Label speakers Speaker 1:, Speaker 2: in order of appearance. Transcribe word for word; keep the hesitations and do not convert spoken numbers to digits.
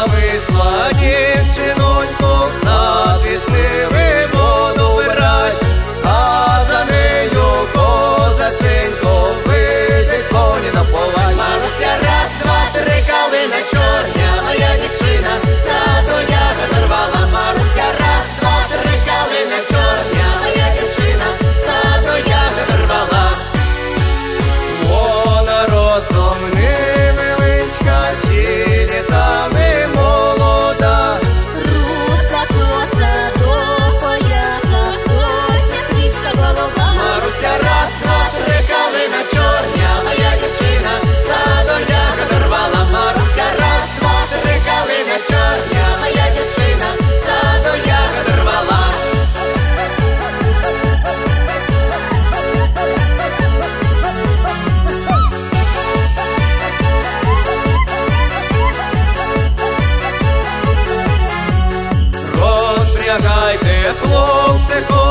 Speaker 1: вийшла дівчинонько, за пішли воду вбирать, а за нею козаченько вийде коні наповать.
Speaker 2: Маруся, раз, два, три, калина чорня, моя дівчина, саду ягоду рвала. Маруся, раз, два, три, калина чорня, моя дівчина, саду ягоду рвала.
Speaker 1: Вона ростом невеличка, ще літами молода,
Speaker 2: Руса коса до пояса, ось як річка голова. Маруся, раз, два, три, калина чорня, моя дівчина, саду ягоду рвала. Маруся, раз, два, три, калина чорня, моя дівчина, саду ягоду рвала.
Speaker 1: розпрягайте, хлопці,